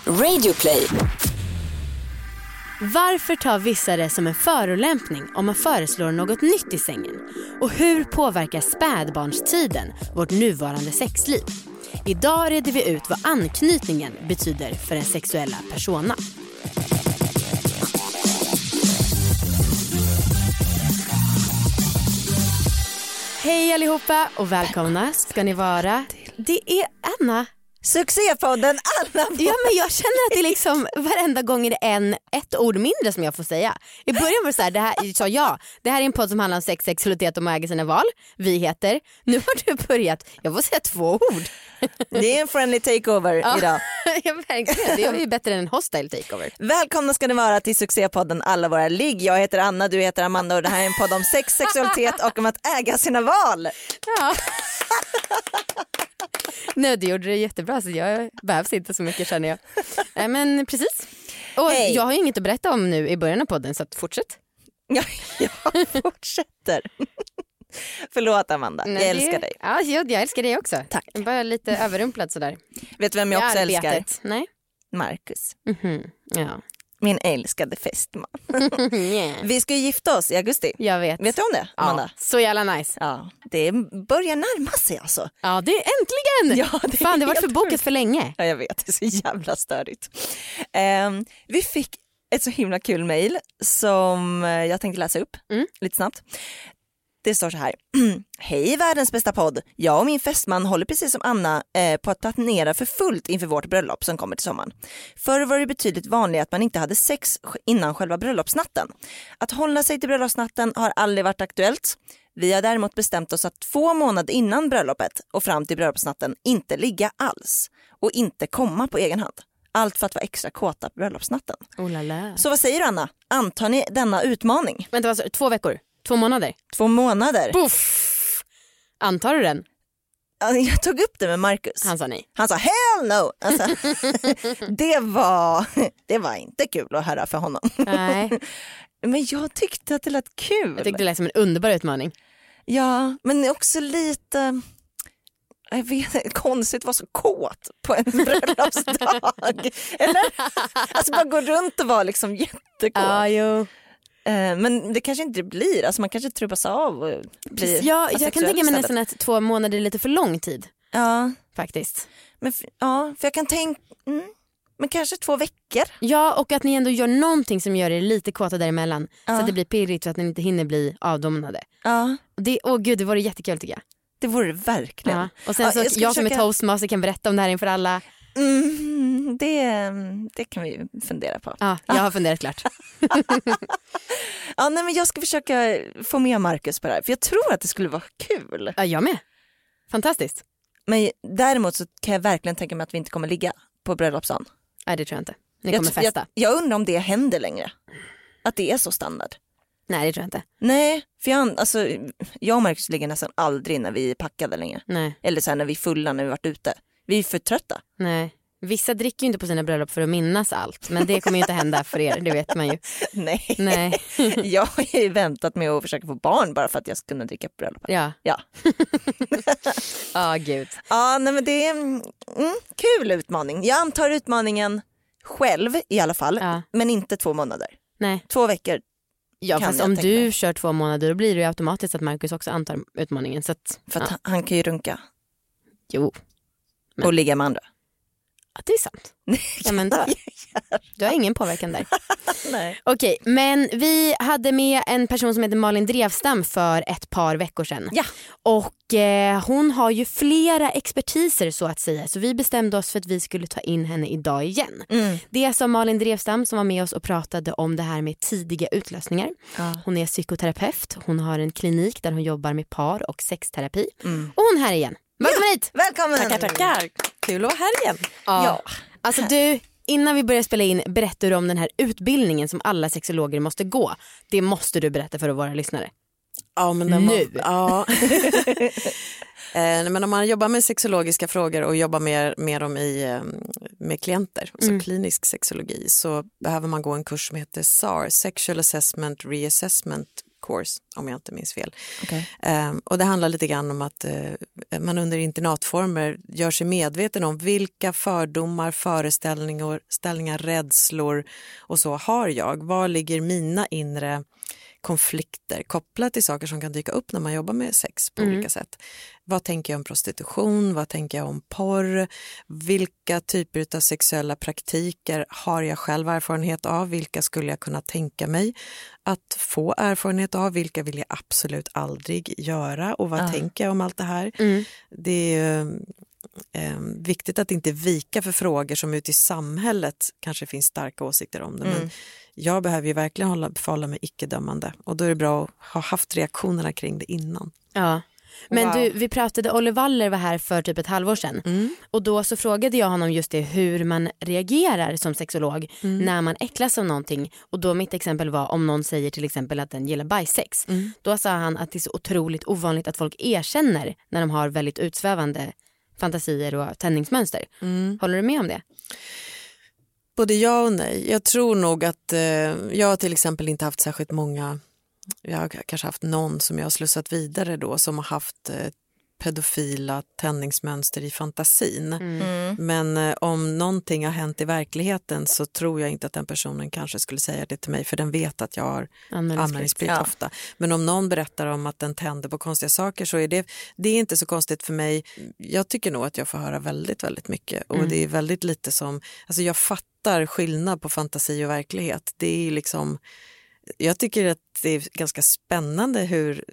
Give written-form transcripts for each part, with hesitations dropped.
Radioplay. Varför tar vissa det som en förolämpning om man föreslår något nytt i sängen? Och hur påverkar spädbarnstiden vårt nuvarande sexliv? Idag reder vi ut vad anknytningen betyder för den sexuella persona. Hej allihopa och välkomna ska ni vara. Det är Anna. Succépodden Anna. Ja, men jag känner att det är liksom varenda gång är det ett ord mindre som jag får säga. I början var det så här, det här är en podd som handlar om sex, sexualitet och äga sina val. Vi heter, nu har du börjat, jag får säga 2 ord. Det är en friendly takeover idag. Ja, verkligen. Det är ju bättre än en hostile takeover. Välkomna ska ni vara till succépodden Alla våra ligg. Jag heter Anna, du heter Amanda och det här är en podd om sex, sexualitet och om att äga sina val. Ja. Nej, du gjorde det jättebra så jag behövs inte så mycket känner jag. Nej, men precis. Och jag har ju inget att berätta om nu i början av podden så att fortsätt. Ja, jag fortsätter. Förlåt Amanda, jag älskar dig. Ja, jag älskar dig också. Tack. Jag är bara lite överrumplad sådär. Vet du vem jag också älskar? Nej. Marcus. Mm-hmm. Ja. Min älskade fästman. Yeah. Vi ska ju gifta oss i augusti. Jag vet. Vet du om det, Amanda? Ja, så jävla nice. Ja, det börjar närma sig alltså. Ja, det är äntligen. Ja, det har varit förbokat för länge. Ja, jag vet. Det är så jävla störigt. Vi fick ett så himla kul mejl som jag tänkte läsa upp lite snabbt. Det står så här. Hej världens bästa podd. Jag och min fästman håller precis som Anna på att planera för fullt inför vårt bröllop som kommer till sommaren. Förr var det betydligt vanligare att man inte hade sex innan själva bröllopsnatten. Att hålla sig till bröllopsnatten har aldrig varit aktuellt. Vi har däremot bestämt oss att 2 månader innan bröllopet och fram till bröllopsnatten inte ligga alls och inte komma på egen hand. Allt för att vara extra kåta på bröllopsnatten. Oh, så vad säger du Anna? Antar ni denna utmaning? Vänta, vad sa du? 2 veckor? 2 månader? 2 månader. Puff! Antar du den? Jag tog upp det med Marcus. Han sa nej. Han sa hell no. Alltså, det var inte kul att höra för honom. Nej. Men jag tyckte att det lät kul. Jag tyckte det lät som en underbar utmaning. Ja, men också lite... Jag vet, konstigt att vara så kåt på en bröllopsdag. Eller? Alltså bara gå runt och vara liksom jättekåt. Ja, jo. Men det kanske inte blir, alltså man kanske trubbas av och blir. Ja, jag kan tänka mig nästan att 2 månader är lite för lång tid. Ja. Faktiskt. Men för jag kan tänka, men kanske 2 veckor. Ja, och att ni ändå gör någonting som gör er lite kåta däremellan. Så att det blir pirrigt så att ni inte hinner bli avdomnade. Ja. Gud, det vore jättekul tycker jag. Det vore det verkligen. Ja. Och sen så jag som är toastmaster kan berätta om det här inför alla. Det kan vi fundera på. Ja, jag har funderat klart. Ja, nej, men jag ska försöka få med Marcus på det här. För jag tror att det skulle vara kul. Ja, jag med. Fantastiskt. Men däremot så kan jag verkligen tänka mig att vi inte kommer ligga på bröllopsdagen. Nej, det tror jag inte. Ni kommer festa. Jag undrar om det händer längre. Att det är så standard. Nej, det tror jag inte. Nej, för jag och Marcus ligger nästan aldrig när vi är packade längre. Nej. Eller så här när vi är fulla när vi varit ute. Vi är för trötta. Nej. Vissa dricker ju inte på sina bröllop för att minnas allt. Men det kommer ju inte hända för er, det vet man ju. Nej. Jag har ju väntat med att försöka få barn bara för att jag ska kunna dricka på bröllop. Ja. Ja, gud. Ja, nej, men det är en kul utmaning. Jag antar utmaningen själv i alla fall. Ja. Men inte 2 månader. Nej. 2 veckor. Ja, fast om du kör 2 månader då blir det ju automatiskt att Marcus också antar utmaningen. Så att, för att han kan ju runka. Jo. Men. Och ligga med andra. Ja, det är sant. Ja, men då. Du har ingen påverkan där. Nej. Okej, men vi hade med en person som heter Malin Drevstam för ett par veckor sedan. Ja. Och hon har ju flera expertiser så att säga. Så vi bestämde oss för att vi skulle ta in henne idag igen. Det är som Malin Drevstam som var med oss och pratade om det här med tidiga utlösningar. Hon är psykoterapeut. Hon har en klinik där hon jobbar med par- och sexterapi. Och hon är här igen. Välkommen hit! Välkommen! Tackar. Kul att vara här igen. Ja. Alltså du, innan vi börjar spela in berättar du om den här utbildningen som alla sexologer måste gå. Det måste du berätta för våra lyssnare. Ja, men nu. Ja. Men om man jobbar med sexologiska frågor och jobbar med dem med klienter, alltså klinisk sexologi, så behöver man gå en kurs som heter SAR, Sexual Assessment Reassessment course, om jag inte minns fel. Okay. Och det handlar lite grann om att man under internatformer gör sig medveten om vilka fördomar, föreställningar, rädslor och så har jag. Var ligger mina inre konflikter kopplat till saker som kan dyka upp när man jobbar med sex på olika sätt. Vad tänker jag om prostitution? Vad tänker jag om porr? Vilka typer av sexuella praktiker har jag själv erfarenhet av? Vilka skulle jag kunna tänka mig att få erfarenhet av? Vilka vill jag absolut aldrig göra? Och vad tänker jag om allt det här? Det är viktigt att inte vika för frågor som ute i samhället kanske finns starka åsikter om det. Men jag behöver ju verkligen förhålla mig icke-dömande. Och då är det bra att ha haft reaktionerna kring det innan. Ja. Men vi pratade, Olle Waller var här för typ ett halvår sedan. Och då så frågade jag honom just det, hur man reagerar som sexolog när man äcklas av någonting. Och då mitt exempel var om någon säger till exempel att den gillar bajsex. Då sa han att det är så otroligt ovanligt att folk erkänner när de har väldigt utsvävande fantasier och tändningsmönster. Håller du med om det? Både ja och nej. Jag tror nog att jag har till exempel inte haft särskilt många, jag har kanske haft någon som jag har slussat vidare då som har haft pedofila tändningsmönster i fantasin. Men om någonting har hänt i verkligheten så tror jag inte att den personen kanske skulle säga det till mig, för den vet att jag har anmälningsplikt ofta. Men om någon berättar om att den tänder på konstiga saker så är det är inte så konstigt för mig. Jag tycker nog att jag får höra väldigt, väldigt mycket och det är väldigt lite som, alltså jag fattar skillnad på fantasi och verklighet. Det är liksom, jag tycker att det är ganska spännande hur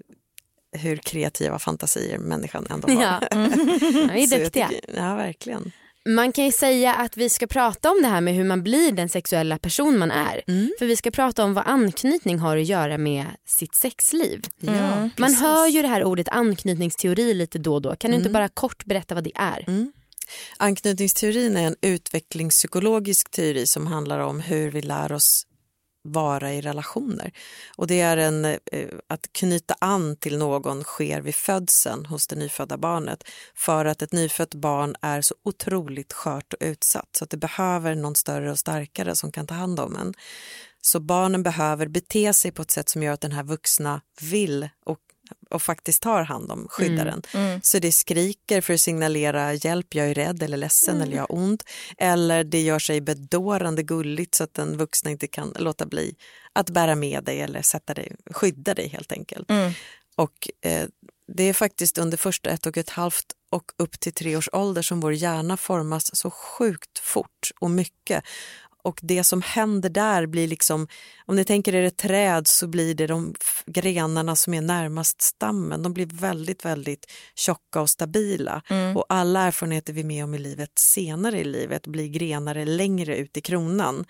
kreativa fantasier människan ändå har. Ja, vi är duktiga. Ja, verkligen. Man kan ju säga att vi ska prata om det här med hur man blir den sexuella person man är. För vi ska prata om vad anknytning har att göra med sitt sexliv. Man hör ju det här ordet anknytningsteori lite då och då. Kan du inte bara kort berätta vad det är? Anknytningsteorin är en utvecklingspsykologisk teori som handlar om hur vi lär oss vara i relationer. Och det är att knyta an till någon sker vid födseln hos det nyfödda barnet, för att ett nyfött barn är så otroligt skört och utsatt så att det behöver någon större och starkare som kan ta hand om en. Så barnen behöver bete sig på ett sätt som gör att den här vuxna vill och faktiskt tar hand om skyddaren. Så det skriker för att signalera hjälp, jag är rädd eller ledsen eller jag har ont. Eller det gör sig bedårande gulligt så att den vuxna inte kan låta bli att bära med dig eller skydda dig helt enkelt. Och det är faktiskt under första 1,5 och upp till 3 års ålder som vår hjärna formas så sjukt fort och mycket. Och det som händer där blir liksom, om ni tänker er ett träd så blir det de grenarna som är närmast stammen. De blir väldigt, väldigt tjocka och stabila. Och alla erfarenheter vi är med om i livet senare i livet blir grenare längre ut i kronan.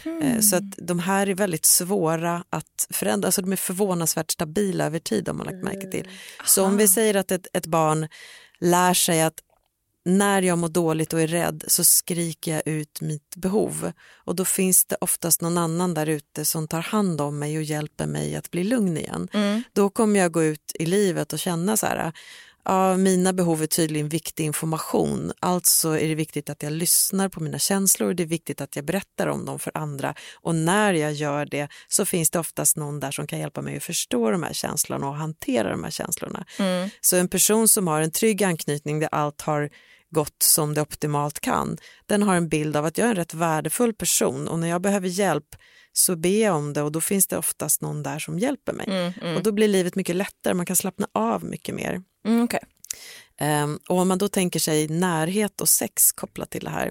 Så att de här är väldigt svåra att förändra. Alltså de är förvånansvärt stabila över tid om man lagt märke till. Så om vi säger att ett barn lär sig att när jag mår dåligt och är rädd så skriker jag ut mitt behov. Och då finns det oftast någon annan där ute som tar hand om mig och hjälper mig att bli lugn igen. Då kommer jag gå ut i livet och känna så här, ja, mina behov är tydligen viktig information. Alltså är det viktigt att jag lyssnar på mina känslor. Det är viktigt att jag berättar om dem för andra. Och när jag gör det så finns det oftast någon där som kan hjälpa mig att förstå de här känslorna och hantera de här känslorna. Så en person som har en trygg anknytning där allt har gått som det optimalt kan, den har en bild av att jag är en rätt värdefull person och när jag behöver hjälp så ber jag om det och då finns det oftast någon där som hjälper mig. Och då blir livet mycket lättare, man kan slappna av mycket mer. Okay. Och om man då tänker sig närhet och sex kopplat till det här,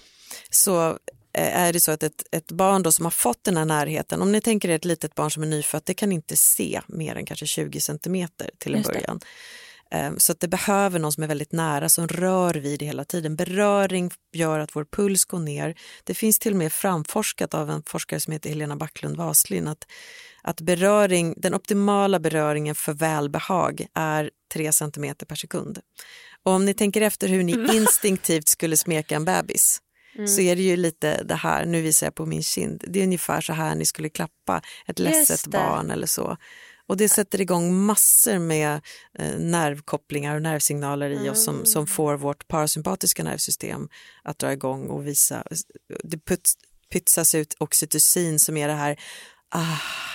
så är det så att ett barn då som har fått den här närheten, om ni tänker er ett litet barn som är nyfött, det kan inte se mer än kanske 20 centimeter till en början. Så att det behöver någon som är väldigt nära, som rör vid det hela tiden. Beröring gör att vår puls går ner. Det finns till och med framforskat av en forskare som heter Helena Backlund Waslin att beröring, den optimala beröringen för välbehag är 3 centimeter per sekund. Och om ni tänker efter hur ni instinktivt skulle smeka en bebis, så är det ju lite det här, nu visar jag på min kind, det är ungefär så här ni skulle klappa ett ledset barn eller så. Och det sätter igång massor med nervkopplingar och nervsignaler i oss som får vårt parasympatiska nervsystem att dra igång och visa. Det pytsas ut oxytocin som är det här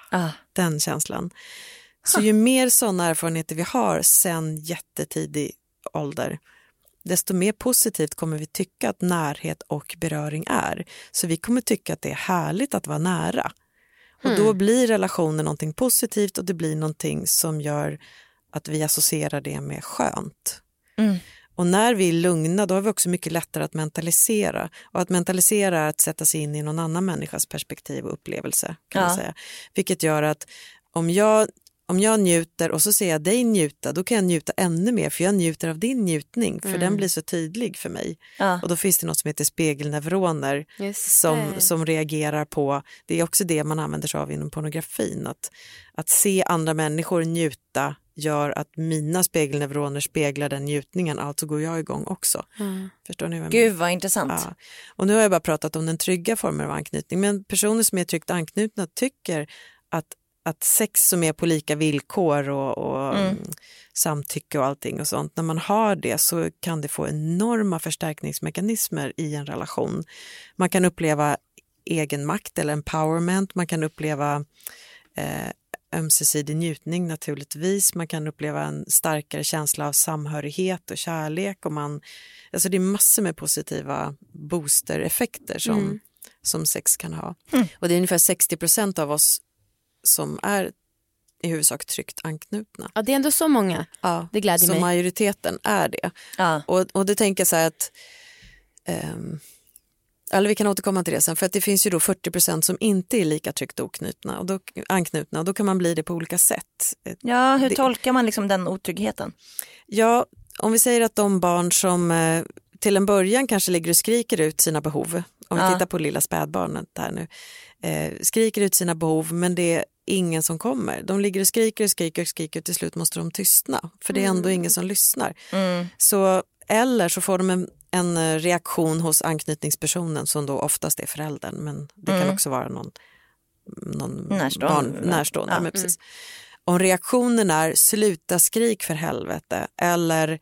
Den känslan. Så ju mer sådana erfarenheter vi har sen jättetidig ålder, desto mer positivt kommer vi tycka att närhet och beröring är. Så vi kommer tycka att det är härligt att vara nära. Och då blir relationen någonting positivt och det blir någonting som gör att vi associerar det med skönt. Och när vi är lugna, då har vi också mycket lättare att mentalisera. Och att mentalisera är att sätta sig in i någon annan människas perspektiv och upplevelse, kan man säga. Vilket gör att om jag njuter och så ser jag dig njuta, då kan jag njuta ännu mer, för jag njuter av din njutning, för den blir så tydlig för mig. Och då finns det något som heter spegelneuroner som reagerar på, det är också det man använder sig av inom pornografin, att se andra människor njuta gör att mina spegelneuroner speglar den njutningen, alltså går jag igång också. Förstår ni vad jag menar? Gud vad intressant. Ja. Och nu har jag bara pratat om den trygga formen av anknytning, men personer som är tryggt anknutna tycker att sex som är på lika villkor och samtycke och allting och sånt, när man har det så kan det få enorma förstärkningsmekanismer i en relation. Man kan uppleva egenmakt eller empowerment, man kan uppleva ömsesidig njutning naturligtvis, man kan uppleva en starkare känsla av samhörighet och kärlek, och alltså det är massor med positiva booster-effekter som sex kan ha. Och det är ungefär 60% av oss som är i huvudsak tryggt anknutna. Ja, det är ändå så många. Ja, det glädjer mig. Så majoriteten är det. Ja. Och det tänker jag så här att eller vi kan återkomma till det sen, för att det finns ju då 40% som inte är lika tryggt anknutna, och då kan man bli det på olika sätt. Ja, hur tolkar man liksom den otryggheten? Ja, om vi säger att de barn som till en början kanske ligger och skriker ut sina behov, om vi tittar på lilla spädbarnet där nu, skriker ut sina behov, men det är ingen som kommer. De ligger och skriker och till slut måste de tystna, för det är ändå ingen som lyssnar. Eller så får de en reaktion hos anknytningspersonen som då oftast är föräldern, men det kan också vara någon närstående. Men precis. Om reaktionen är sluta skrik för helvete, eller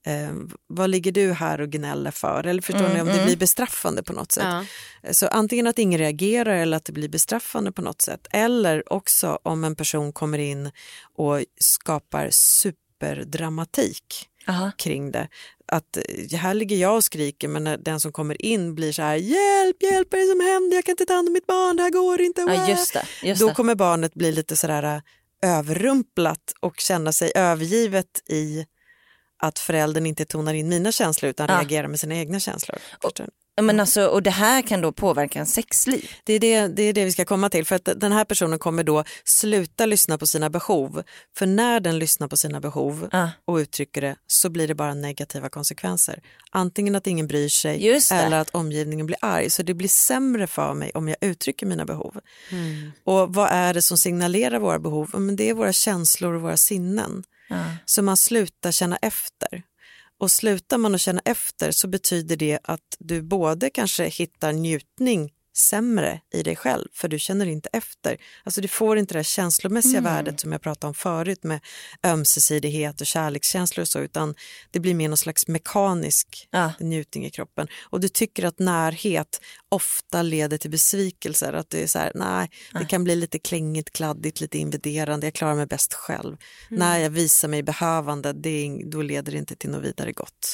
vad ligger du här och gnäller för, eller förstår ni, om det blir bestraffande på något sätt. Så antingen att ingen reagerar eller att det blir bestraffande på något sätt, eller också om en person kommer in och skapar superdramatik kring det. Att här ligger jag och skriker, men när den som kommer in blir så här, hjälp, vad är det som händer, jag kan inte ta hand om mitt barn, det här går inte. Just det. Då kommer barnet bli lite sådär överrumplat och känna sig övergivet i att föräldern inte tonar in mina känslor utan reagerar med sina egna känslor. Men alltså, och det här kan då påverka en sexliv? Det är det vi ska komma till, för att den här personen kommer då sluta lyssna på sina behov. För när den lyssnar på sina behov och uttrycker det, så blir det bara negativa konsekvenser. Antingen att ingen bryr sig eller att omgivningen blir arg. Så det blir sämre för mig om jag uttrycker mina behov. Och vad är det som signalerar våra behov? Men det är våra känslor och våra sinnen. Så man slutar känna efter. Och slutar man att känna efter så betyder det att du både kanske hittar njutning sämre i dig själv, för du känner inte efter. Alltså du får inte det känslomässiga värdet som jag pratade om förut med ömsesidighet och kärlekskänslor och så, utan det blir mer någon slags mekanisk njutning i kroppen. Och du tycker att närhet ofta leder till besvikelser, att det är så här, nej, det kan bli lite klängigt, kladdigt, lite invaderande, jag klarar mig bäst själv. När jag visar mig behövande, då leder det inte till något vidare gott.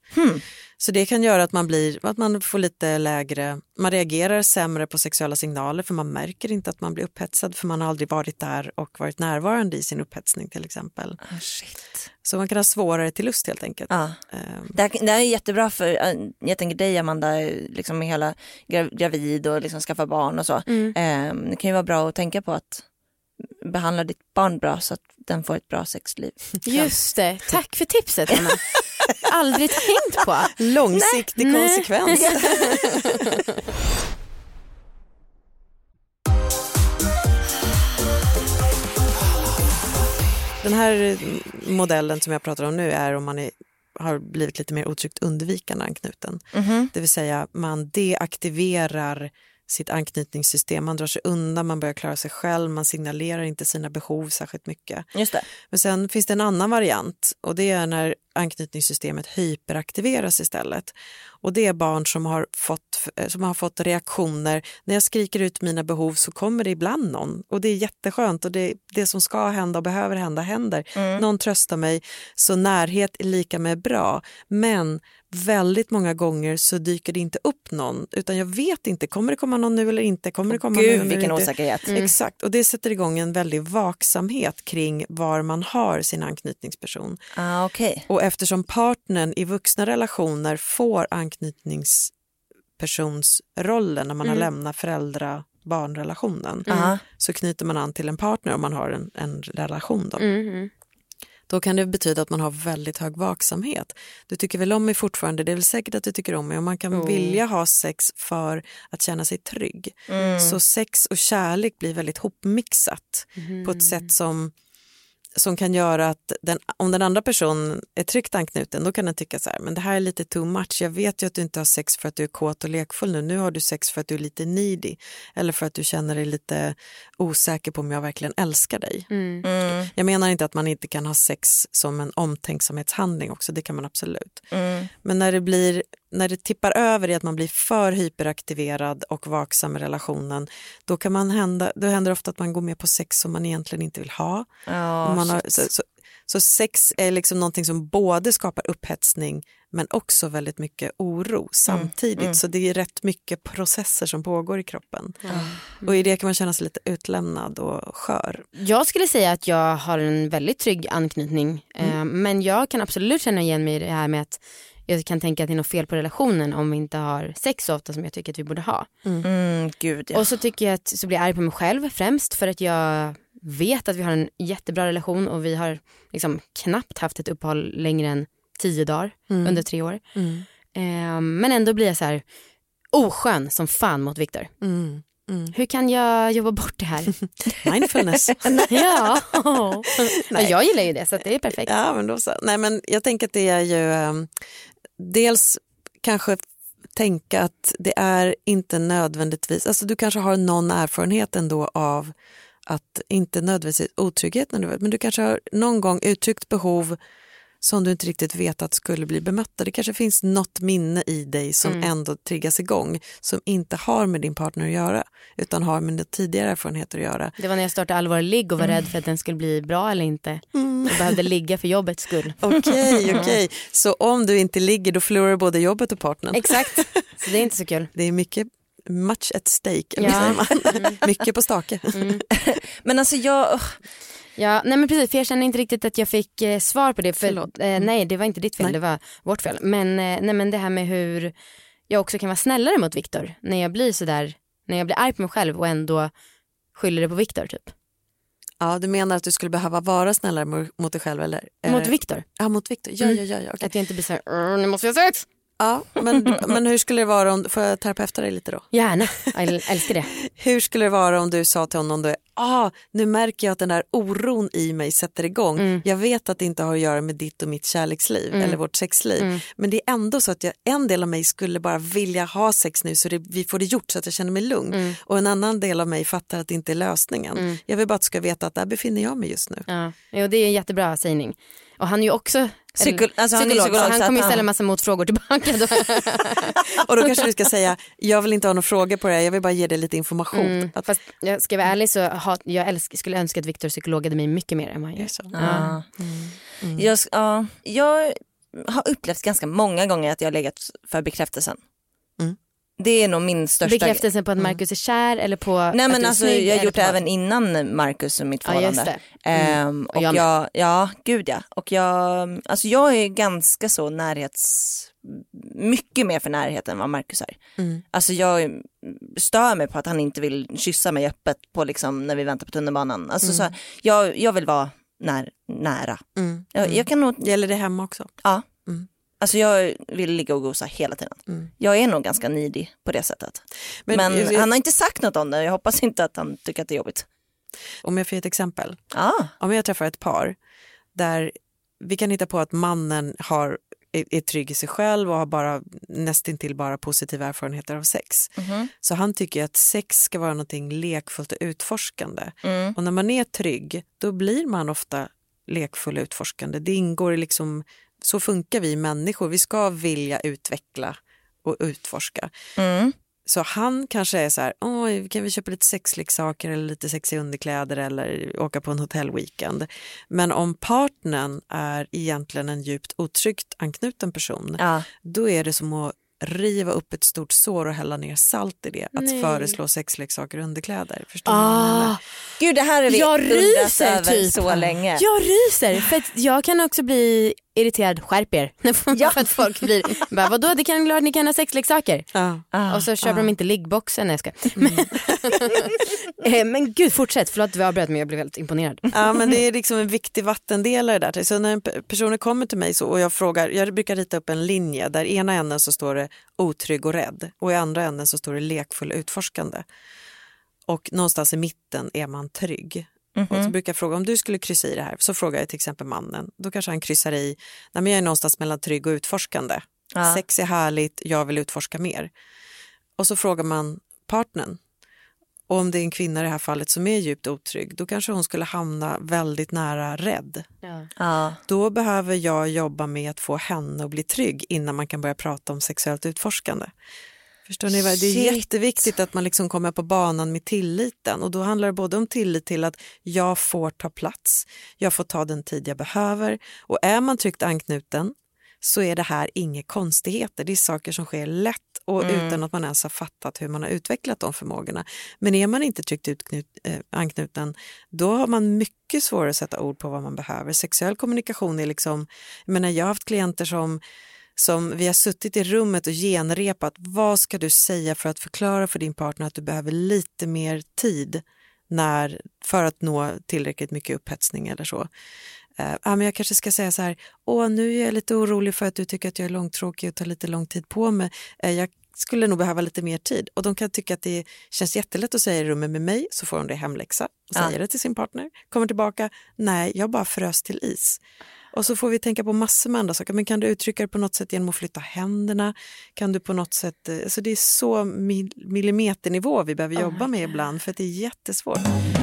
Så det kan göra att man får lite lägre, man reagerar sämre på sexuella signaler, för man märker inte att man blir upphetsad, för man har aldrig varit där och varit närvarande i sin upphetsning till exempel. Så man kan ha svårare till lust helt enkelt. Det här är jättebra för, jag tänker dig Amanda, liksom med hela gravid och liksom skaffa barn och så. Det kan ju vara bra att tänka på att behandla ditt barn bra så att den får ett bra sexliv. Just det, tack för tipset Anna. Aldrig tänkt på. Långsiktig konsekvens. Den här modellen som jag pratar om nu är om man har blivit lite mer otryggt undvikande anknuten. Det vill säga man deaktiverar sitt anknytningssystem. Man drar sig undan, man börjar klara sig själv, man signalerar inte sina behov särskilt mycket. Just det. Men sen finns det en annan variant och det är när anknytningssystemet hyperaktiveras istället. Och det är barn som har fått reaktioner. När jag skriker ut mina behov så kommer det ibland någon. Och det är jätteskönt och det som ska hända och behöver hända händer. Någon tröstar mig, så närhet är lika med bra. Men väldigt många gånger så dyker det inte upp någon. Utan jag vet inte, kommer det komma någon nu eller inte? Kommer det komma Gud, någon vilken inte? osäkerhet. Exakt, och det sätter igång en väldig vaksamhet kring var man har sin anknytningsperson. Okej. Och eftersom partnern i vuxna relationer får anknytningspersonsrollen när man har lämnat föräldra-barnrelationen, så knyter man an till en partner om man har en relation då. Då kan det betyda att man har väldigt hög vaksamhet. Du tycker väl om mig fortfarande, det är väl säkert att du tycker om mig, och man kan vilja ha sex för att känna sig trygg. Så sex och kärlek blir väldigt hopmixat på ett sätt som kan göra att om den andra personen är tryggt anknuten, då kan den tycka så här, men det här är lite too much. Jag vet ju att du inte har sex för att du är kåt och lekfull nu. Nu har du sex för att du är lite needy eller för att du känner dig lite osäker på om jag verkligen älskar dig. Jag menar inte att man inte kan ha sex som en omtänksamhetshandling också, det kan man absolut. Men när det tippar över i att man blir för hyperaktiverad och vaksam i relationen, då händer det ofta att man går med på sex som man egentligen inte vill ha. Så sex är liksom någonting som både skapar upphetsning men också väldigt mycket oro samtidigt. Så det är rätt mycket processer som pågår i kroppen. Och i det kan man känna sig lite utlämnad och skör. Jag skulle säga att jag har en väldigt trygg anknytning. Men jag kan absolut känna igen mig i det här med att jag kan tänka att det är något fel på relationen om vi inte har sex så ofta som jag tycker att vi borde ha. Gud, ja. Och så tycker jag så blir jag arg på mig själv främst för att jag vet att vi har en jättebra relation och vi har liksom knappt haft ett uppehåll längre än 10 dagar under 3 år. Men ändå blir jag så här oskön som fan mot Viktor. Hur kan jag jobba bort det här? Mindfulness. Ja. Nej. Jag gillar ju det så att det är perfekt. Ja, men då så. Nej, men jag tänker att det är ju dels kanske tänka att det är inte nödvändigtvis, alltså du kanske har någon erfarenhet ändå av att inte nödvändigtvis otrygghet, men du kanske har någon gång uttryckt behov som du inte riktigt vet att skulle bli bemötta. Det kanske finns något minne i dig som ändå triggas igång som inte har med din partner att göra utan har med tidigare erfarenheter att göra. Det var när jag startade allvarlig ligg och var rädd för att den skulle bli bra eller inte. Jag behövde ligga för jobbets skull. Okej. Så om du inte ligger då förlorar du både jobbet och partnern. Exakt, så det är inte så kul. Det är much at stake, eller säger man. Mycket på stake. Men alltså Ja, nej men precis, för jag känner inte riktigt att jag fick svar på det. För, nej, det var inte ditt fel, nej. Det var vårt fel. Men det här med hur jag också kan vara snällare mot Viktor när jag blir sådär, när jag blir arg på mig själv och ändå skyller det på Viktor typ. Ja, du menar att du skulle behöva vara snällare mot dig själv eller? Mot Viktor? Ja, mot Viktor. Ja. Okay. Att jag inte blir såhär, nu måste jag ha sex. Ja, men hur skulle det vara om, får jag tarpa efter dig lite då? Gärna, jag älskar det. Hur skulle det vara om du sa till honom då, nu märker jag att den där oron i mig sätter igång. Jag vet att det inte har att göra med ditt och mitt kärleksliv eller vårt sexliv. Men det är ändå så att en del av mig skulle bara vilja ha sex nu så vi får det gjort så att jag känner mig lugn. Och en annan del av mig fattar att det inte är lösningen. Jag vill bara att du ska veta att där befinner jag mig just nu. Ja, det är en jättebra sägning. Och han är ju också psykolog, så han kommer ju ställa en massa motfrågor tillbaka då. Och då kanske du ska säga, jag vill inte ha några frågor på det, jag vill bara ge dig lite information. Fast jag ska vara ärlig så skulle önska att Viktor psykologade mig mycket mer än vad han gör. Jag har upplevt ganska många gånger att jag har legat för bekräftelsen. Det är nog min största... Bekräftelsen på att Marcus är kär eller på... Nej men alltså jag har gjort det även innan Marcus och mitt förhållande. Och jag är ganska så mycket mer för närhet än vad Marcus är. Alltså jag stör mig på att han inte vill kyssa mig öppet på liksom när vi väntar på tunnelbanan. Alltså så jag vill vara nära. Jag kan nog... Gäller det hemma också? Ja. Alltså jag vill ligga och gosa hela tiden. Jag är nog ganska needy på det sättet. Men han har inte sagt något om det. Jag hoppas inte att han tycker att det är jobbigt. Om jag får ett exempel. Om jag träffar ett par där vi kan hitta på att mannen har är trygg i sig själv och har nästintill bara positiva erfarenheter av sex. Så han tycker att sex ska vara någonting lekfullt och utforskande. Och när man är trygg, då blir man ofta lekfull och utforskande. Det ingår liksom, så funkar vi människor. Vi ska vilja utveckla och utforska. Så han kanske är så här, kan vi köpa lite sexleksaker eller lite sexiga underkläder eller åka på en hotellweekend. Men om partnern är egentligen en djupt otryggt anknuten person, då är det som att riva upp ett stort sår och hälla ner salt i det. Att föreslå sexleksaker och underkläder. Förstår ni? Gud, det här är vi jag ryser över typ så länge. Jag ryser, för att jag kan också bli irriterad. Skärp er. För att folk blir bara, vadå, det kan ni kan ha sexleksaker. Och så köper de inte liggboxen. Jag ska. Men gud, fortsätt. Förlåt, vi avbröt, men jag blev väldigt imponerad. Ja, men det är liksom en viktig vattendelare där. Så när personer kommer till mig och jag frågar, jag brukar rita upp en linje där i ena änden så står det otrygg och rädd och i andra änden så står det lekfull och utforskande. Och någonstans i mitten är man trygg. Och så brukar jag fråga, om du skulle kryssa i det här, så frågar jag till exempel mannen. Då kanske han kryssar i, nej men jag är någonstans mellan trygg och utforskande. Sex är härligt, jag vill utforska mer. Och så frågar man partnern. Och om det är en kvinna i det här fallet som är djupt otrygg, då kanske hon skulle hamna väldigt nära rädd. Då behöver jag jobba med att få henne att bli trygg innan man kan börja prata om sexuellt utforskande. Förstår ni? Det är jätteviktigt att man liksom kommer på banan med tilliten. Och då handlar det både om tillit till att jag får ta plats, jag får ta den tid jag behöver. Och är man tryggt anknuten så är det här inga konstigheter. Det är saker som sker lätt och utan att man ens har fattat hur man har utvecklat de förmågorna. Men är man inte tryggt anknuten, då har man mycket svårare att sätta ord på vad man behöver. Sexuell kommunikation är liksom, jag har haft klienter som vi har suttit i rummet och genrepat. Vad ska du säga för att förklara för din partner att du behöver lite mer tid för att nå tillräckligt mycket upphetsning eller så. Men jag kanske ska säga så här, nu är jag lite orolig för att du tycker att jag är långtråkig och tar lite lång tid på mig. Jag skulle nog behöva lite mer tid. Och de kan tycka att det känns jättelätt att säga i rummet med mig, så får de det hemläxa och säger det till sin partner. Kommer tillbaka, nej, jag bara frös till is. Och så får vi tänka på massor med andra saker. Men kan du uttrycka det på något sätt genom att flytta händerna? Kan du på något sätt... Alltså det är så millimeternivå vi behöver jobba med ibland, för att det är jättesvårt.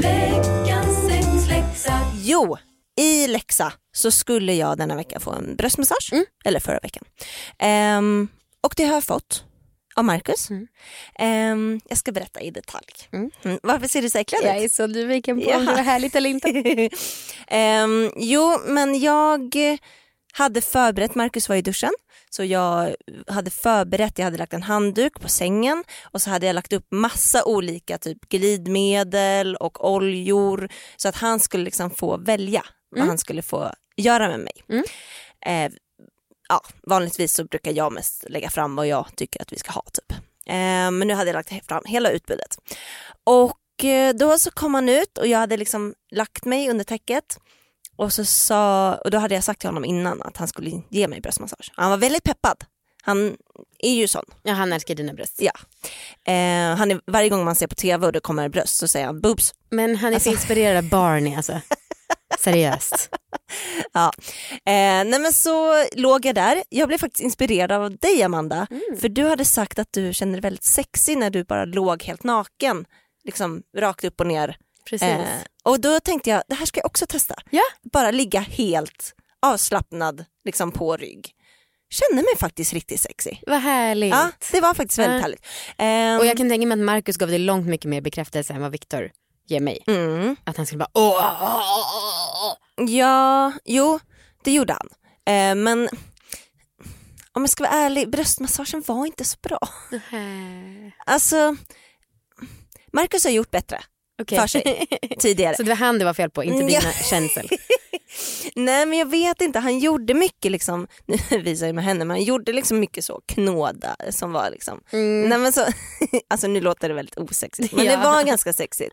Jo, i läxa så skulle jag denna vecka få en bröstmassage. Eller förra veckan. Och det har jag fått av Marcus. Jag ska berätta i detalj. Varför ser du så äcklad ut? Jag är så nyfiken på om det var härligt eller inte. Jo, men jag hade förberett, Marcus var i duschen. Så jag hade jag hade lagt en handduk på sängen. Och så hade jag lagt upp massa olika typ glidmedel och oljor. Så att han skulle liksom få välja vad han skulle få göra med mig. Vanligtvis så brukar jag mest lägga fram vad jag tycker att vi ska ha typ. Men nu hade jag lagt fram hela utbudet. Och då så kom han ut och jag hade liksom lagt mig under täcket. Och då hade jag sagt till honom innan att han skulle ge mig bröstmassage. Han var väldigt peppad. Han är ju sån. Ja, han älskar dina bröst. Ja. Varje gång man ser på tv och det kommer bröst så säger han boobs. Men han är så inspirerad av Barney alltså. Seriöst. Ja. Nej men så låg jag där. Jag blev faktiskt inspirerad av dig, Amanda. För du hade sagt att du kände dig väldigt sexy när du bara låg helt naken. Liksom rakt upp och ner. Precis. Och då tänkte jag, det här ska jag också testa. Ja. Bara ligga helt avslappnad liksom på rygg. Kände mig faktiskt riktigt sexy. Vad härligt. Ja, det var faktiskt väldigt härligt. Och jag kan tänka mig att Marcus gav dig långt mycket mer bekräftelse än vad Victor ger mig. Att han skulle bara Ja, jo, det gjorde han. Men om jag ska vara ärlig, bröstmassagen var inte så bra. Alltså, Marcus har gjort bättre för sig tidigare. Så det var han det var fel på, inte dina känsel. Nej, men jag vet inte, han gjorde mycket liksom, nu visar jag med henne, men han gjorde liksom mycket så knåda som var liksom, nej men så, alltså nu låter det väldigt osexigt, men det var ganska sexigt.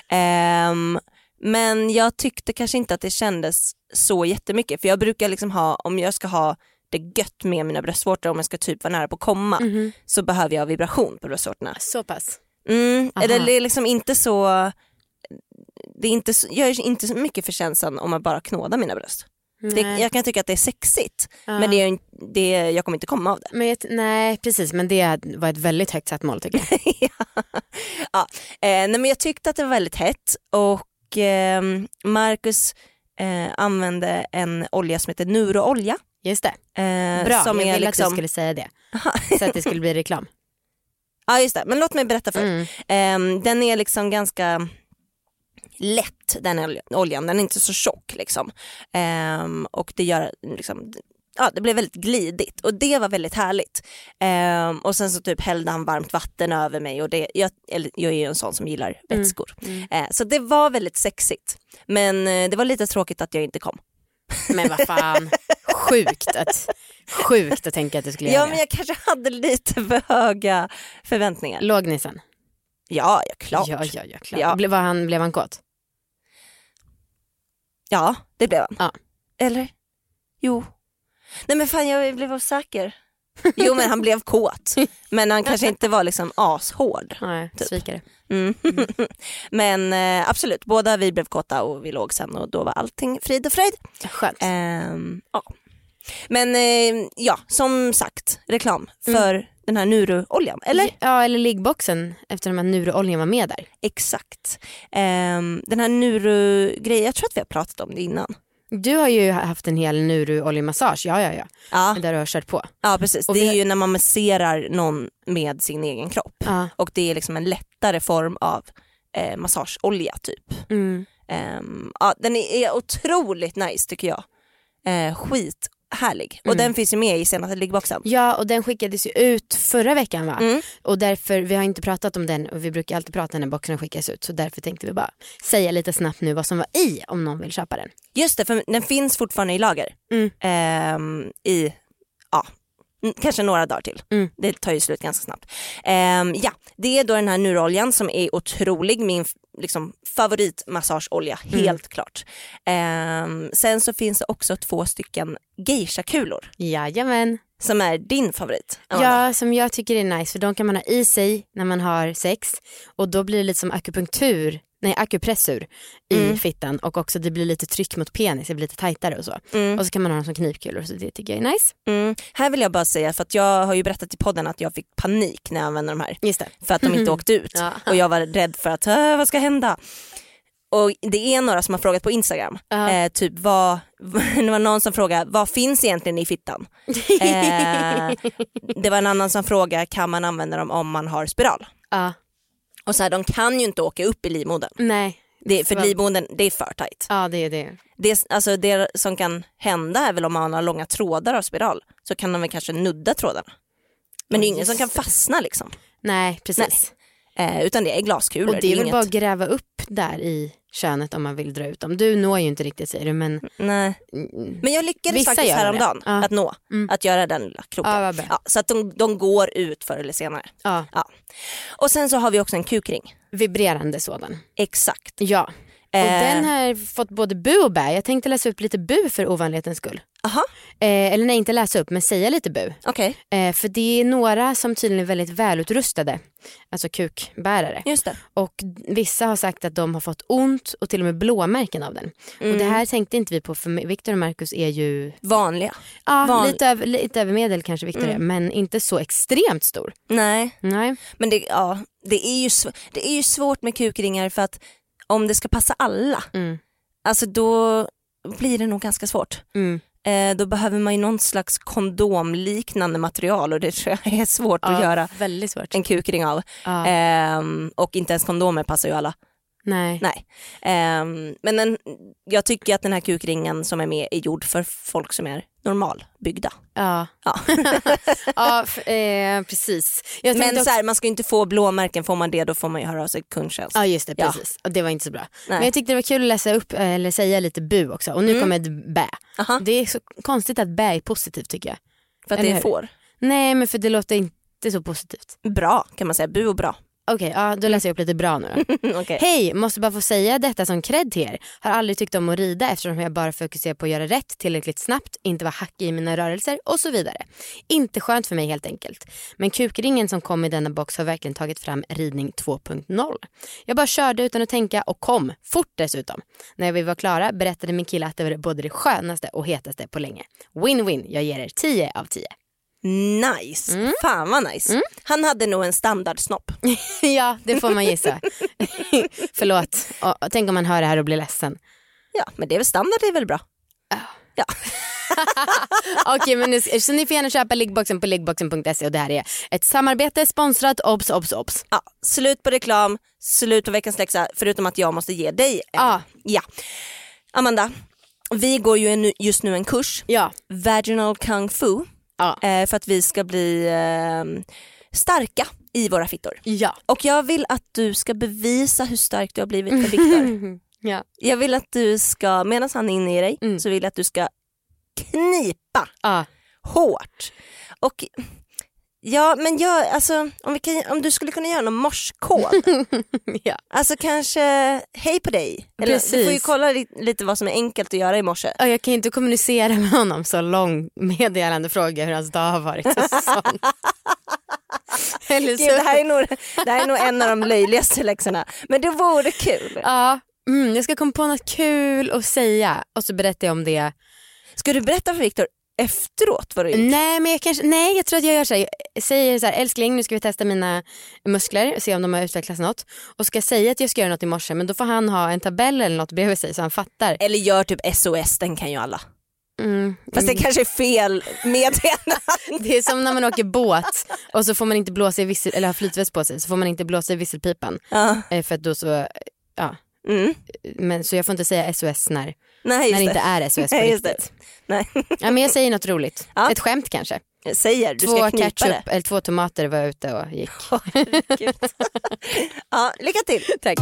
Men jag tyckte kanske inte att det kändes så jättemycket, för jag brukar liksom ha, om jag ska ha det gött med mina bröstvårtor, om jag ska typ vara nära på komma, så behöver jag vibration på bröstvårtorna. Så pass. Eller det är liksom inte så, det är inte, jag är inte så mycket för känslan om man bara knådar mina bröst. Jag kan tycka att det är sexigt, men jag kommer inte komma av det. Men nej, precis, men det var ett väldigt högt satt mål tycker jag. Nej, men jag tyckte att det var väldigt hett och Marcus använde en olja som heter Nuroolja. Just det. Bra, som jag ville liksom... att du skulle säga det. Så att det skulle bli reklam. Ja, just det. Men låt mig berätta för. Den är liksom ganska lätt, den oljan. Den är inte så tjock liksom. Och det gör liksom... Ja, det blev väldigt glidigt och det var väldigt härligt. Och sen så typ hällde han varmt vatten över mig och jag är ju en sån som gillar vätskor. Så det var väldigt sexigt. Men det var lite tråkigt att jag inte kom. Men vad fan, sjukt att tänka att du skulle göra det. Ja, men jag kanske hade lite för höga förväntningar. Låg ni sen? Ja, klart. Ja, klart. Ja. Blev han kåt? Ja, det blev han. Ja. Eller? Jo. Nej men fan, jag blev osäker. Jo, men han blev kåt. Men han kanske inte var liksom ashård. Nej, typ. svikare. Men absolut, båda vi blev kåta och vi låg sen och då var allting frid och fröjd. Skönt. Ja. Men ja, som sagt, reklam för den här Nurooljan, eller? Ja, eller liggboxen efter de här Nurooljan var med där. Exakt. Den här Nuro-grejen, jag tror att vi har pratat om det innan. Du har ju haft en hel Nuroolje-massage, ja. Där du har kört på. Ja, precis. Och det är ju när man masserar någon med sin egen kropp. Ja. Och det är liksom en lättare form av massageolja typ. Ja, den är otroligt nice tycker jag. Skithärlig. Och den finns ju med i senaste liggboxen. Ja, och den skickades ju ut förra veckan va? Och därför, vi har inte pratat om den och vi brukar alltid prata när boxen skickas ut. Så därför tänkte vi bara säga lite snabbt nu vad som var i om någon vill köpa den. Just det, för den finns fortfarande i lager. I kanske några dagar till. Det tar ju slut ganska snabbt. Ja, det är då den här Nurooljan som är otrolig. Min liksom favoritmassageolja, helt klart. Sen så finns det också 2 stycken geisha-kulor. Jajamän. Som är din favorit, Amanda. Ja, som jag tycker är nice. För de kan man ha i sig när man har sex. Och då blir det lite som akupressur i fittan. Och också det blir lite tryck mot penis. Det blir lite tajtare och så. Och så kan man ha dem som knipkulor. Så det tycker jag är nice. Här vill jag bara säga, för att jag har ju berättat i podden att jag fick panik när jag använde de här. Just det. För att de inte åkte ut. Och jag var rädd för att vad ska hända? Och det är några som har frågat på Instagram. Typ det var någon som frågade, vad finns egentligen i fittan? Det var en annan som frågade, kan man använda dem om man har spiral? Och så här, de kan ju inte åka upp i livmodern. Nej. För livmodern, det är för tajt. Ja, det är det. Alltså det som kan hända är väl om man har långa trådar av spiral. Så kan de väl kanske nudda trådarna. Men det är ingen som kan fastna liksom. Nej, precis. Nej. Utan det är glaskulor. Och det är väl bara att gräva upp där i könet om man vill dra ut dem. Du når ju inte riktigt, säger du, men... Nej. Men jag lyckades faktiskt häromdagen att nå. Att göra den lilla kroken. Så att de går ut förr eller senare. Ja. Och sen så har vi också en kukring. Vibrerande sådan. Exakt. Ja. Och den har fått både bu och bä. Jag tänkte läsa upp lite bu för ovanlighetens skull. Aha. Eller nej, inte läsa upp, men säga lite bu. Okay. För det är några som tydligen är väldigt välutrustade. Alltså kukbärare. Just det. Och vissa har sagt att de har fått ont och till och med blåmärken av den. Och det här tänkte inte vi på, för Victor och Marcus är ju... vanliga. Ja, lite över medel kanske Victor är, men inte så extremt stor. Nej. Men det är ju svårt med kukringar, för att om det ska passa alla, alltså då blir det nog ganska svårt. Då behöver man ju någon slags kondomliknande material, och det tror jag är svårt att göra väldigt svårt. En kukring av. Och inte ens kondomer passar ju alla. Nej. Men jag tycker att den här kukringen som är med är gjord för folk som är normalbyggda. Ja. Precis. Men så här, man ska ju inte få blåmärken. Får man det, då får man ju höra av sig kundtjänst. Ja, just det, precis. Och det var inte så bra. Nej. Men jag tyckte det var kul att läsa upp eller säga lite bu också. Och nu kommer ett bä. Det är så konstigt att bä är positivt, tycker jag. För att det är får? Nej, men för det låter inte så positivt. Bra kan man säga, bu och bra. Okej, ja, då läser jag upp lite bra nu då. Okay. Hej, måste bara få säga detta som cred till er. Har aldrig tyckt om att rida eftersom jag bara fokuserar på att göra rätt tillräckligt snabbt, inte vara hackig i mina rörelser och så vidare. Inte skönt för mig helt enkelt. Men kukringen som kom i denna box har verkligen tagit fram ridning 2.0. Jag bara körde utan att tänka och kom, fort dessutom. När vi var klara berättade min kille att det var både det skönaste och hetaste på länge. Win-win, jag ger er 10 av 10. Nice, fan vad nice. Han hade nog en standardsnopp. Ja, det får man gissa. Förlåt, tänk om man hör det här och blir ledsen. Ja, men det är väl standard, det är väl bra. Ja. Okej, men nu, så ni får gärna köpa liggboxen på liggboxen.se och det här är ett samarbete sponsrat, obs. Ja, slut på reklam, slut på veckans läxa, förutom att jag måste ge dig en. Ja. Amanda, vi går ju just nu en kurs, Vaginal Kung Fu. För att vi ska bli starka i våra fittor. Ja. Och jag vill att du ska bevisa hur stark du har blivit för Victor. Ja. Jag vill att du ska, medan han är inne i dig, så vill jag att du ska knipa hårt. Och ja, men jag, alltså, om du skulle kunna göra någon morskod. Ja. Alltså kanske hej på dig. Eller, du får ju kolla lite vad som är enkelt att göra i morse. Ja, jag kan inte kommunicera med honom så lång meddelande fråga hur hans dag har varit. Eller så. Gud, det här är nog en av de löjligaste läxorna. Men det vore kul. Ja, jag ska komma på något kul att säga och så berättar jag om det. Ska du berätta för Victor efteråt vad du gjort? Nej, jag tror att jag gör så här. Jag säger så här, älskling, nu ska vi testa mina muskler och se om de har utvecklats något. Och ska jag säga att jag ska göra något i morse, men då får han ha en tabell eller något bredvid sig så han fattar. Eller gör typ SOS, den kan ju alla. Fast det kanske är fel meddelande. Det är som när man åker båt och så får man inte blåsa i vissel, eller ha flytväst på sig, så får man inte blåsa i visselpipan. För att då så, men så jag får inte säga SOS när det inte är SOS på riktigt. Nej. Ja, men jag säger något roligt. Ett skämt kanske. Du ska knipa ketchup, det. Eller 2 tomater var jag ute och gick. Ja, lycka till. Tack.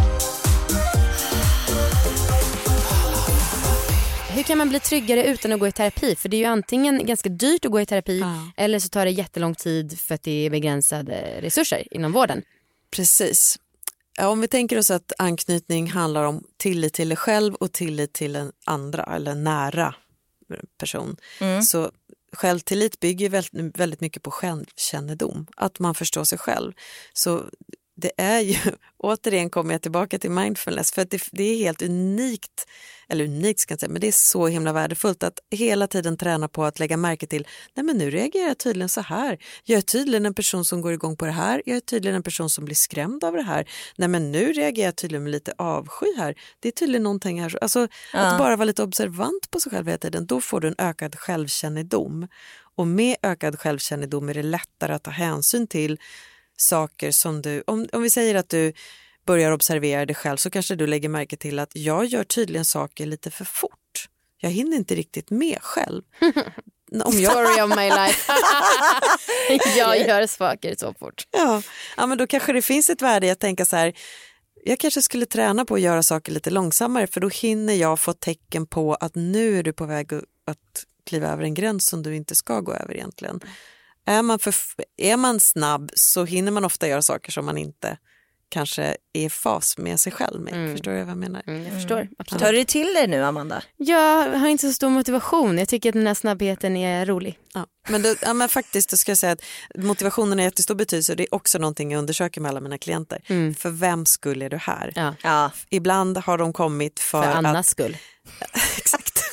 Hur kan man bli tryggare utan att gå i terapi? För det är ju antingen ganska dyrt att gå i terapi eller så tar det jättelång tid för att det är begränsade resurser inom vården. Precis. Ja, om vi tänker oss att anknytning handlar om tillit till dig själv och tillit till en andra eller nära person. Så självtillit bygger väldigt, väldigt mycket på självkännedom. Att man förstår sig själv. Så det är ju, återigen kommer jag tillbaka till mindfulness, för att det är helt unikt, eller unikt ska jag säga, men det är så himla värdefullt att hela tiden träna på att lägga märke till, nej men nu reagerar jag tydligen så här, jag är tydligen en person som går igång på det här, jag är tydligen en person som blir skrämd av det här, nej men nu reagerar jag tydligen med lite avsky här, det är tydligen någonting här, alltså att bara vara lite observant på sig själv hela tiden, då får du en ökad självkännedom, och med ökad självkännedom är det lättare att ta hänsyn till saker som du, om vi säger att du börjar observera dig själv, så kanske du lägger märke till att jag gör tydligen saker lite för fort. Jag hinner inte riktigt med själv. Story of my life. Jag gör saker så fort. Ja, men då kanske det finns ett värde i att tänka så här, jag kanske skulle träna på att göra saker lite långsammare, för då hinner jag få tecken på att nu är du på väg att kliva över en gräns som du inte ska gå över egentligen. Är man snabb så hinner man ofta göra saker som man inte kanske är i fas med sig själv med. Förstår du vad jag menar? Jag förstår, absolut. Tar du till dig nu, Amanda? Jag har inte så stor motivation. Jag tycker att den här snabbheten är rolig. Men faktiskt då ska jag säga att motivationen är jättestor betydelse, och det är också någonting jag undersöker med alla mina klienter. För vem skulle är du här? Ja. Ibland har de kommit för Annas skull. Exakt.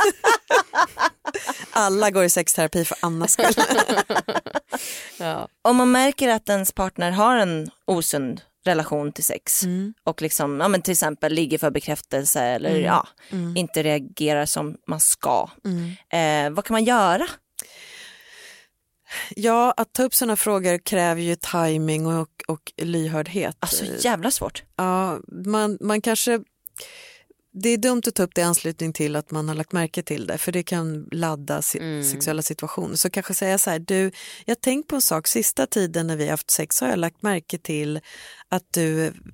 Alla går i sexterapi för Annas skull. Om man märker att ens partner har en osund relation till sex och liksom, men till exempel ligger för bekräftelse eller inte reagerar som man ska. Vad kan man göra? Ja, att ta upp sådana frågor kräver ju timing och lyhördhet. Alltså jävla svårt. Ja, man kanske... Det är dumt att ta upp det i anslutning till att man har lagt märke till det, för det kan ladda sexuella situationer. Så kanske säga så här, jag har tänkt på en sak, sista tiden när vi har haft sex har jag lagt märke till att du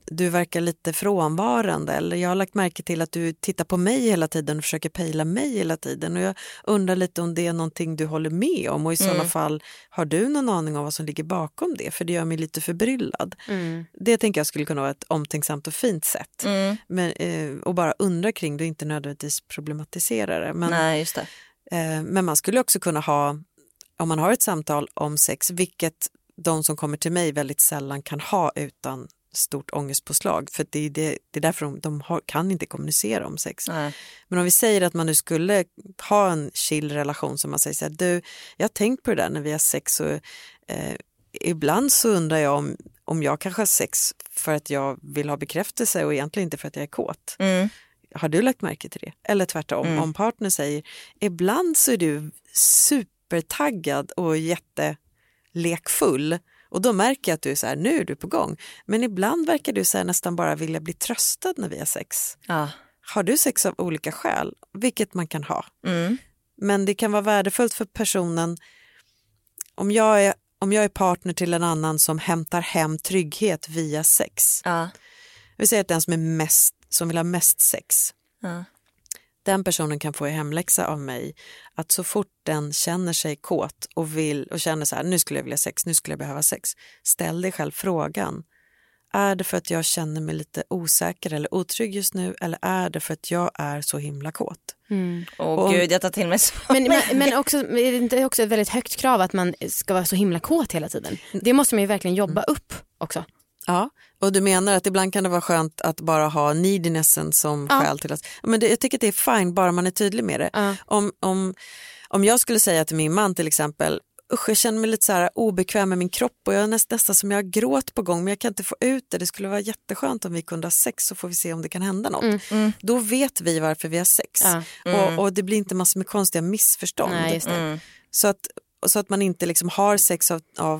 du verkar lite frånvarande, eller jag har lagt märke till att du tittar på mig hela tiden och försöker pejla mig hela tiden, och jag undrar lite om det är någonting du håller med om, och i sådana fall har du någon aning om vad som ligger bakom det, för det gör mig lite förbryllad. Det tänker jag skulle kunna vara ett omtänksamt och fint sätt, men, och bara undra kring det och inte nödvändigtvis problematisera det. Men, nej, just det. Men man skulle också kunna ha, om man har ett samtal om sex, vilket de som kommer till mig väldigt sällan kan ha utan stort ångestpåslag, för det är därför de kan inte kommunicera om sex. Nej. Men om vi säger att man nu skulle ha en chill relation, som man säger så här, du, jag har tänkt på det där när vi har sex, och ibland så undrar jag om jag kanske har sex för att jag vill ha bekräftelse och egentligen inte för att jag är kåt. Har du lagt märke till det? Eller tvärtom, om partner säger, ibland så är du supertaggad och jättelekfull, och då märker jag att du är så här, nu är du på gång. Men ibland verkar du så här nästan bara vilja bli tröstad när vi har sex. Ja. Har du sex av olika skäl, vilket man kan ha. Men det kan vara värdefullt för personen, om jag är partner till en annan som hämtar hem trygghet via sex. Ja. Vi säger att den som vill ha mest sex. Ja. Den personen kan få i hemläxa av mig att så fort den känner sig kåt och känner så här, nu skulle jag vilja sex, nu skulle jag behöva sex. Ställ dig själv frågan. Är det för att jag känner mig lite osäker eller otrygg just nu, eller är det för att jag är så himla kåt? Gud, jag tar till mig så. Men också, det är också ett väldigt högt krav att man ska vara så himla kåt hela tiden. Det måste man ju verkligen jobba upp också. Ja, och du menar att ibland kan det vara skönt att bara ha needinessen som skäl till att... Men jag tycker att det är fine, bara man är tydlig med det. Om jag skulle säga till min man till exempel, jag känner mig lite så här obekväm med min kropp och jag är nästan som jag har gråt på gång, men jag kan inte få ut det. Det skulle vara jätteskönt om vi kunde ha sex, så får vi se om det kan hända något. Då vet vi varför vi har sex. Och det blir inte massor med konstiga missförstånd. Nej, just det. Så att man inte liksom har sex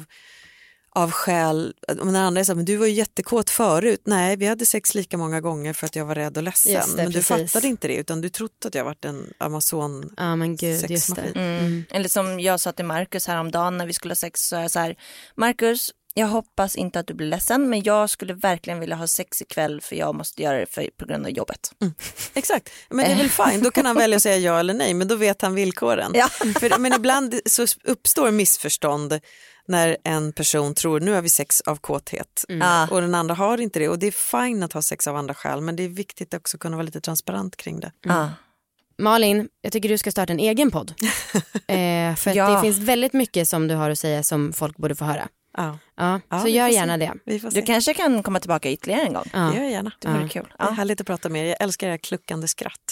av skäl, om den andra är så här, men du var ju jättekåt förut. Nej, vi hade sex lika många gånger för att jag var rädd och ledsen. Det, men du fattade inte det, utan du trodde att jag varit en Amazon sexmaskin. Eller som jag sa till Marcus häromdagen när vi skulle ha sex, så är jag så här, Marcus, jag hoppas inte att du blir ledsen, men jag skulle verkligen vilja ha sex ikväll, för jag måste göra det på grund av jobbet. Exakt, men det är väl fine. Då kan han välja att säga ja eller nej, men då vet han villkoren. Ja. Men ibland så uppstår missförstånd när en person tror, nu har vi sex av kåthet, och den andra har inte det. Och det är fine att ha sex av andra skäl, men det är viktigt också att kunna vara lite transparent kring det. Malin, jag tycker du ska starta en egen podd. För att det finns väldigt mycket som du har att säga som folk borde få höra. Så gör gärna det. Du kanske kan komma tillbaka ytterligare en gång. Det gör jag gärna. Det vore kul. Det är härligt att prata med er. Jag älskar era kluckande skratt.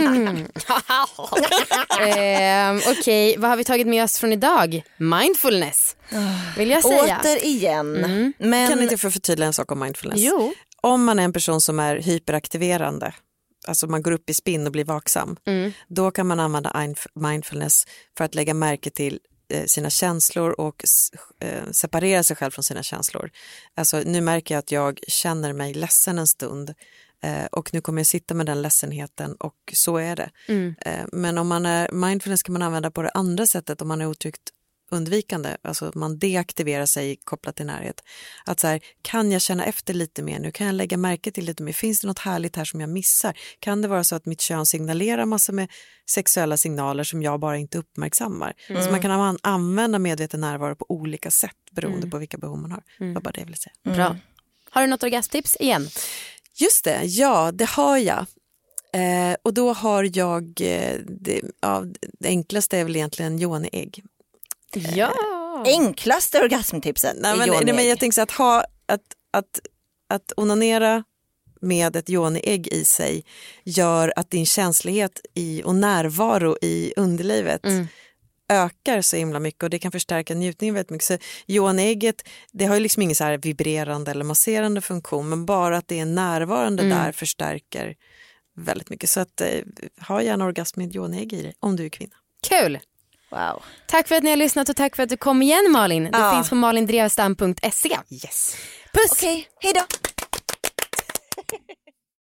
Okej, vad har vi tagit med oss från idag? Mindfulness, vill jag säga. Återigen. Men... Kan inte få förtydliga en sak om mindfulness? Jo. Om man är en person som är hyperaktiverande, alltså man går upp i spinn och blir vaksam, då kan man använda mindfulness för att lägga märke till sina känslor och separera sig själv från sina känslor. Alltså, nu märker jag att jag känner mig ledsen en stund, och nu kommer jag sitta med den ledsenheten, och så är det. Men om man är mindfulness kan man använda på det andra sättet, om man är otryggt undvikande, alltså man deaktiverar sig kopplat till närhet. Att så här, kan jag känna efter lite mer nu? Kan jag lägga märke till lite mer? Finns det något härligt här som jag missar? Kan det vara så att mitt kön signalerar massor med sexuella signaler som jag bara inte uppmärksammar? Så man kan använda medveten närvaro på olika sätt beroende på vilka behov man har. Det var bara det jag ville säga. Bra. Har du något orgasmtips igen? Just det, ja, det har jag. Och då har jag det enklaste är väl egentligen yoni-ägg. Ja. Enklaste orgasmtipset. Men jag tänker så att onanera med ett yoni-ägg i sig gör att din känslighet och närvaro i underlivet ökar så himla mycket, och det kan förstärka njutningen väldigt mycket. Så yoni-ägget, det har ju liksom ingen så här vibrerande eller masserande funktion, men bara att det är närvarande där förstärker väldigt mycket. Så att ha gärna orgasm med yoni-ägg i dig om du är kvinna. Kul! Wow. Tack för att ni har lyssnat, och tack för att du kom igen, Malin. Det finns på malindrevstam.se. Yes. Puss! Okej, hej då!